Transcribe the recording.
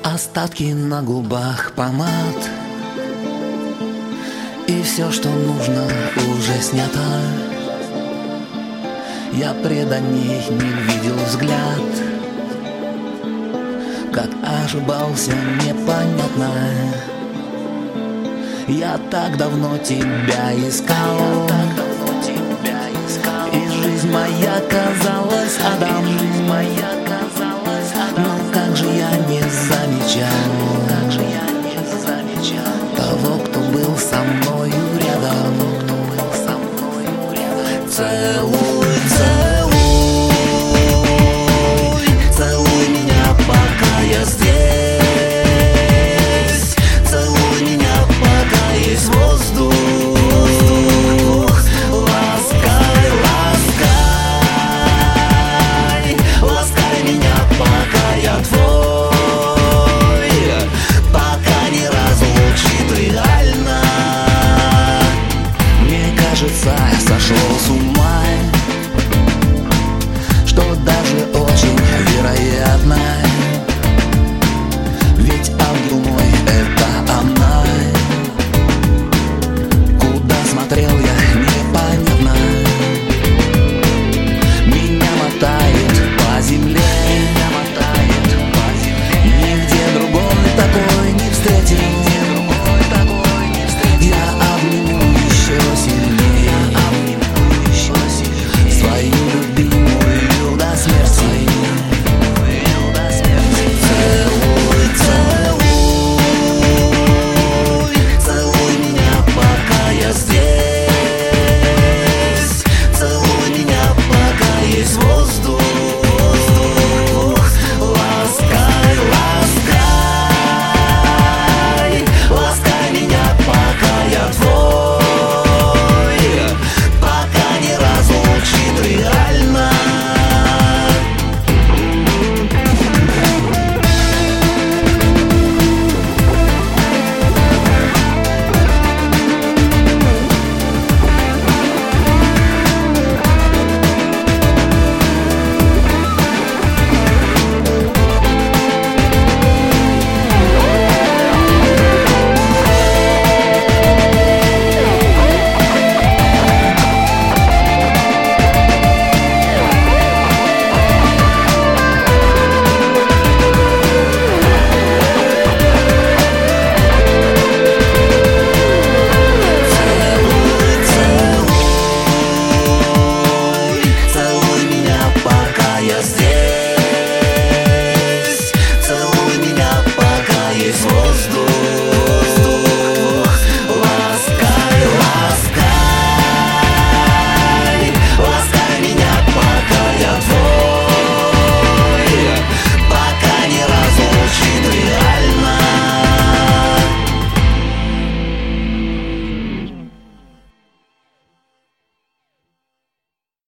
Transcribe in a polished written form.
Остатки на губах помад, и все, что нужно, уже снято. Я преданней не видел взгляд, как ошибался непонятно. Я так давно тебя искал, и жизнь моя казалась адом. Но как же я не замечал того, кто был со мною рядом. Целуй, целуй, целуй меня, пока я здесь. Целуй меня, пока есть воздух. Ласкай, ласкай, ласкай меня, пока я твой, пока не разлучит реально. Мне кажется, я сошел с ума, что даже очень вероятно. Ведь ангел мой — это она. Куда смотрел я, непонятно. Меня мотает по земле, нигде другой такой не встретил. Я обниму еще сильнее свою любимую до смерти. Целуй, целуй, целуй меня, пока я здесь. Целуй меня, пока есть воздух. Ласкай, ласкай, ласкай меня, пока я твой, пока не разлучит реально. Целуй меня, пока я здесь. Целуй меня, пока есть воздух.